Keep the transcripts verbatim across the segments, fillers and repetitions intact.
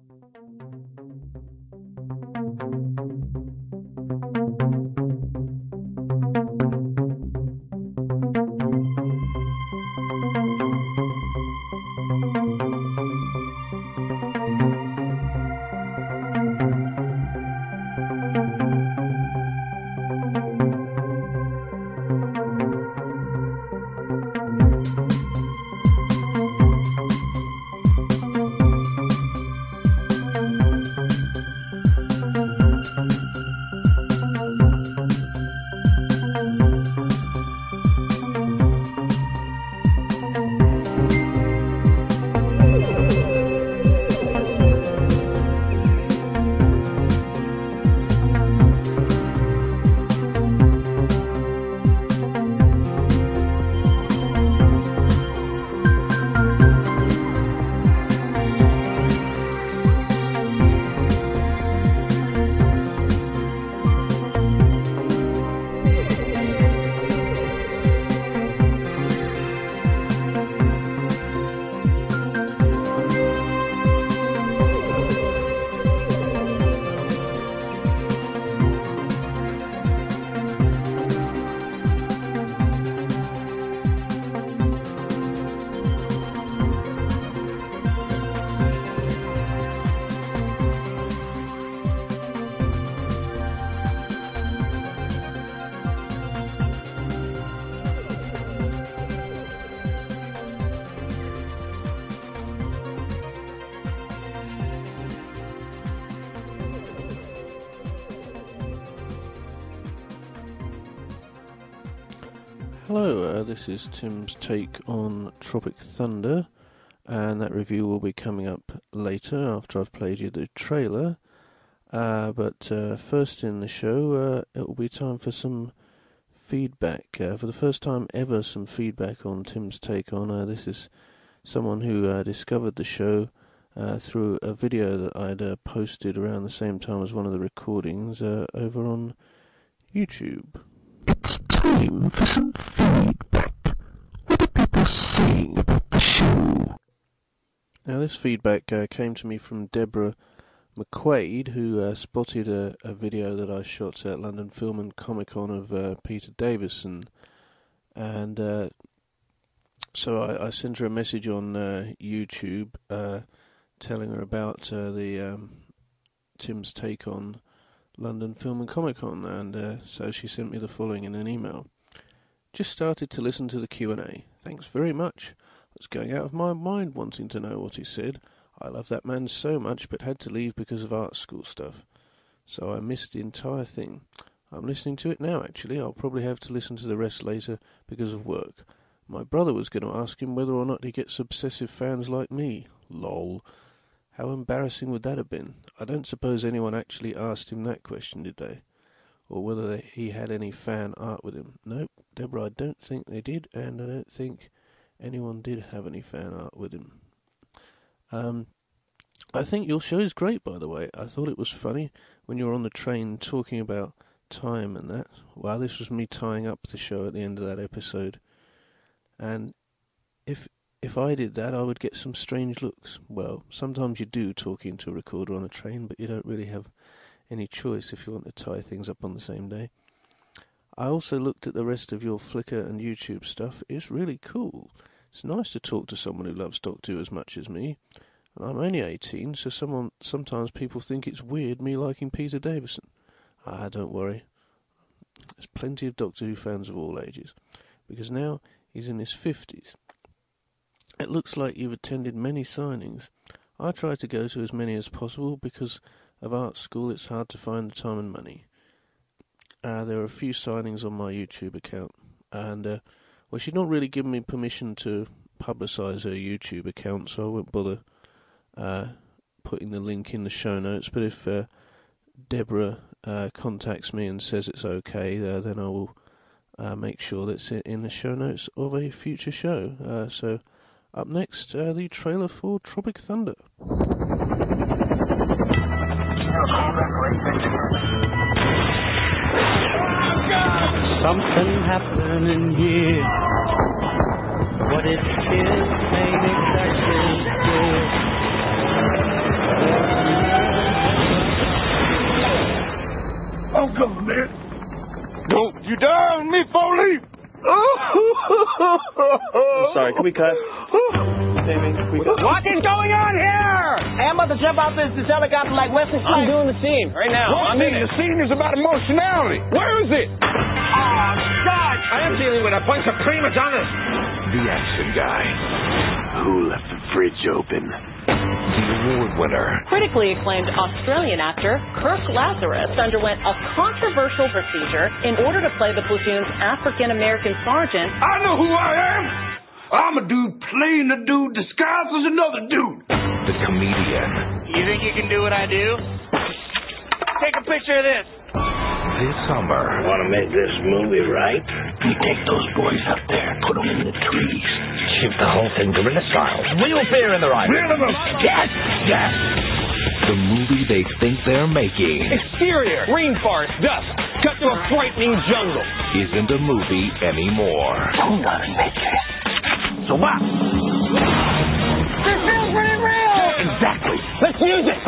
Hello, uh, this is Tim's take on Tropic Thunder, and that review will be coming up later after I've played you the trailer. Uh, but uh, first in the show, uh, it will be time for some feedback. Uh, for the first time ever, some feedback on Tim's take on. Uh, this is someone who uh, discovered the show uh, through a video that I'd uh, posted around the same time as one of the recordings uh, over on YouTube. It's time for some feedback. What are people saying about the show? Now, this feedback uh, came to me from Deborah McQuaid, who uh, spotted a, a video that I shot at London Film and Comic Con of uh, Peter Davison. And uh, so I, I sent her a message on uh, YouTube uh, telling her about uh, the um, Tim's take on London Film and Comic Con, and uh, so she sent me the following in an email. Just started to listen to the Q and A. Thanks very much. I was going out of my mind wanting to know what he said. I love that man so much, but had to leave because of art school stuff. So I missed the entire thing. I'm listening to it now, actually. I'll probably have to listen to the rest later because of work. My brother was going to ask him whether or not he gets obsessive fans like me. Lol. How embarrassing would that have been? I don't suppose anyone actually asked him that question, did they? Or whether they, he had any fan art with him. Nope, Deborah, I don't think they did, and I don't think anyone did have any fan art with him. Um, I think your show is great, by the way. I thought it was funny when you were on the train talking about time and that. Wow, this was me tying up the show at the end of that episode. And if... If I did that, I would get some strange looks. Well, sometimes you do talking to a recorder on a train, but you don't really have any choice if you want to tie things up on the same day. I also looked at the rest of your Flickr and YouTube stuff. It's really cool. It's nice to talk to someone who loves Doctor Who as much as me. And I'm only eighteen, so someone sometimes people think it's weird me liking Peter Davison. Ah, don't worry. There's plenty of Doctor Who fans of all ages, because now he's in his fifties. It looks like you've attended many signings. I try to go to as many as possible because of art school. It's hard to find the time and money. Uh, there are a few signings on my YouTube account, and uh, well, she'd not really given me permission to publicise her YouTube account, so I won't bother uh, putting the link in the show notes. But if uh, Deborah uh, contacts me and says it's okay, uh, then I will uh, make sure that's in the show notes of a future show. Uh, so. Up next, uh, the trailer for Tropic Thunder. Something happening here. What it is ain't exactly clear. Sorry, can we cut? Jamie, can we cut? What is going on here? Hey, I'm about to jump out this, this helicopter like Wesley I'm Snipes. doing the scene right now. Well, I'm in the it. scene is about emotionality. Where is it? Oh, God! I am dealing with a bunch of prima donnas. The action guy who left the fridge open. The award winner. Critically acclaimed Australian actor Kirk Lazarus underwent a controversial procedure in order to play the platoon's African-American sergeant. I know who I am. I'm a dude playing a dude disguised as another dude. The comedian. You think you can do what I do? Take a picture of this. This summer. Want to make this movie right? You take those boys up there, put them in the trees, shoot the whole thing guerrilla style. Real fear in their eyes. Real in the... Yes, yes. The movie they think they're making Exterior, rainforest, dust, cut to a frightening jungle. isn't a movie anymore. I'm gonna make it. So what? This feels pretty real. Exactly. Let's use it.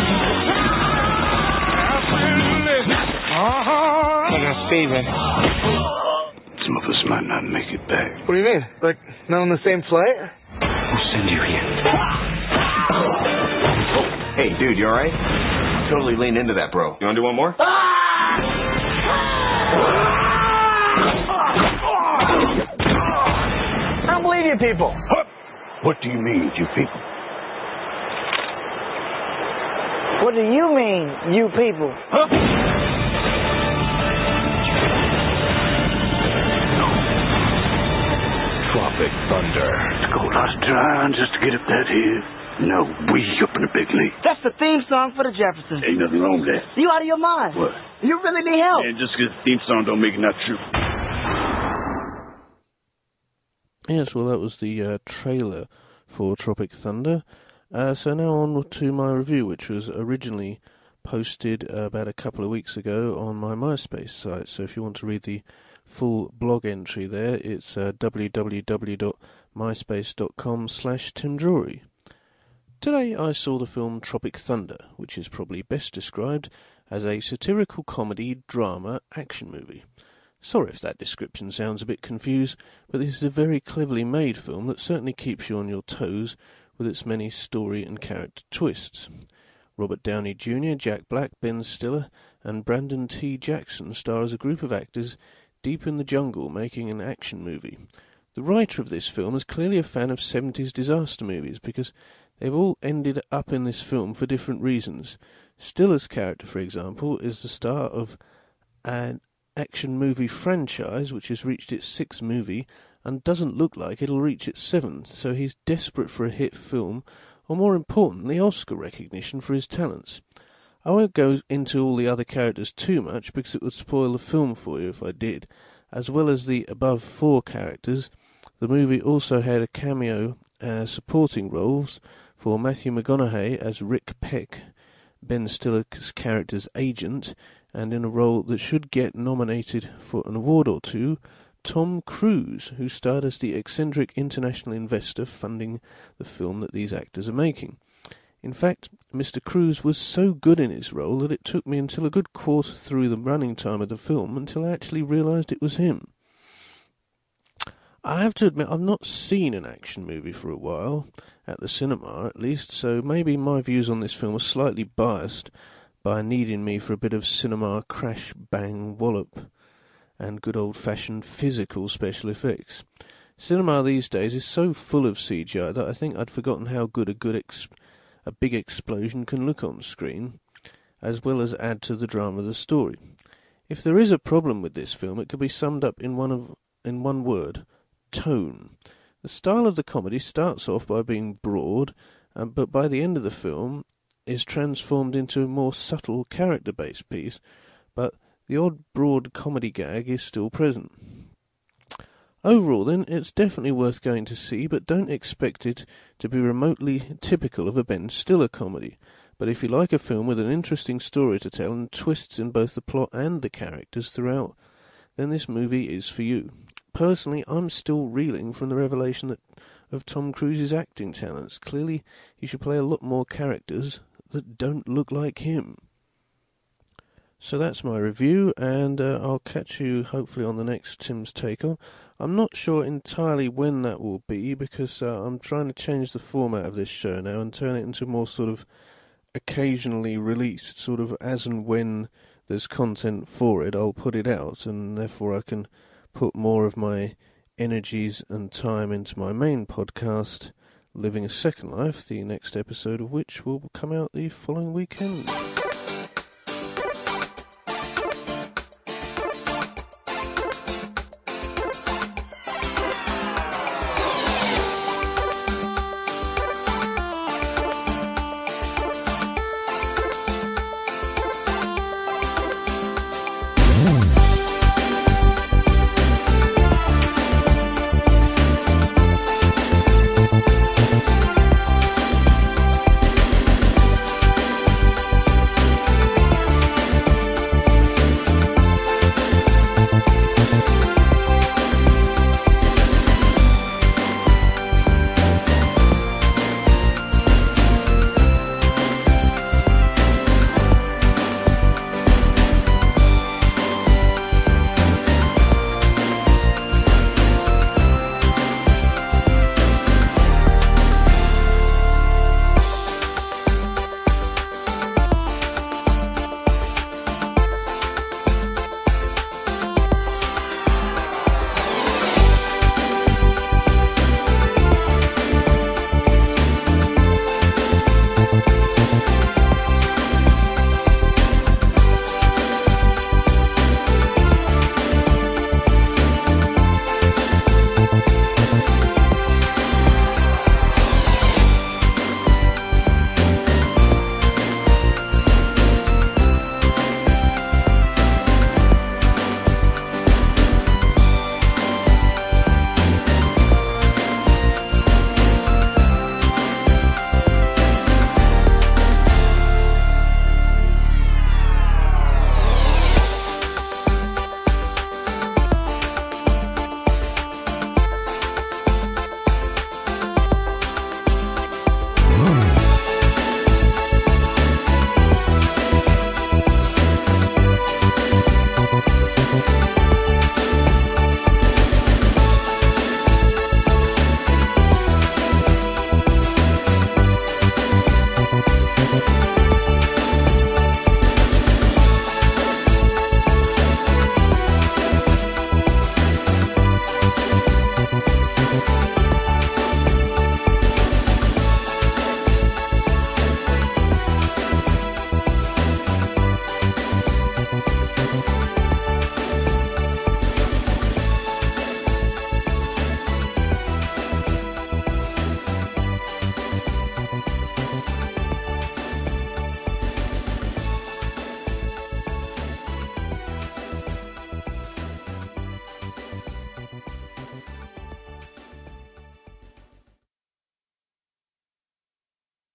Look at Steven. Some of us might not make it back. What do you mean? Like, not on the same flight? Who sent you here? Hey, dude, you alright? Totally lean into that, bro. You wanna do one more? I don't believe you people. What do you mean, you people? What do you mean, you people? Tropic Thunder. To go lost trying just to get up that hill. No, we up in the big league. That's the theme song for the Jeffersons. Ain't nothing wrong with that. You out of your mind. What? You really need help. And just because the theme song don't make it not true. Yes, well, that was the uh, trailer for Tropic Thunder. Uh, so now on to my review, which was originally posted uh, about a couple of weeks ago on my MySpace site. So if you want to read the full blog entry there, it's uh, www.myspace.com slash Tim Drury. Today I saw the film Tropic Thunder, which is probably best described as a satirical comedy, drama, action movie. Sorry if that description sounds a bit confused, but this is a very cleverly made film that certainly keeps you on your toes with its many story and character twists. Robert Downey Junior, Jack Black, Ben Stiller, and Brandon T. Jackson star as a group of actors deep in the jungle making an action movie. The writer of this film is clearly a fan of seventies disaster movies because they've all ended up in this film for different reasons. Stiller's character, for example, is the star of an action movie franchise which has reached its sixth movie and doesn't look like it'll reach its seventh, so he's desperate for a hit film, or more importantly, Oscar recognition for his talents. I won't go into all the other characters too much because it would spoil the film for you if I did. As well as the above four characters, the movie also had a cameo as supporting roles for Matthew McConaughey as Rick Peck, Ben Stiller's character's agent, and in a role that should get nominated for an award or two, Tom Cruise, who starred as the eccentric international investor funding the film that these actors are making. In fact, Mister Cruise was so good in his role that it took me until a good quarter through the running time of the film until I actually realised it was him. I have to admit, I've not seen an action movie for a while, at the cinema at least, so maybe my views on this film are slightly biased by needing me for a bit of cinema crash, bang, wallop, and good old-fashioned physical special effects. Cinema these days is so full of C G I that I think I'd forgotten how good a good ex- a big explosion can look on screen, as well as add to the drama of the story. If there is a problem with this film, it could be summed up in one of in one word: tone. The style of the comedy starts off by being broad, um, but by the end of the film is transformed into a more subtle character-based piece, but the odd broad comedy gag is still present. Overall, then, it's definitely worth going to see, but don't expect it to be remotely typical of a Ben Stiller comedy. But if you like a film with an interesting story to tell and twists in both the plot and the characters throughout, then this movie is for you. Personally, I'm still reeling from the revelation that of Tom Cruise's acting talents. Clearly, he should play a lot more characters that don't look like him. So that's my review, and uh, I'll catch you hopefully on the next Tim's Take On. I'm not sure entirely when that will be, because uh, I'm trying to change the format of this show now and turn it into more sort of occasionally released, sort of as and when there's content for it, I'll put it out, and therefore I can put more of my energies and time into my main podcast, Living a Second Life, the next episode of which will come out the following weekend.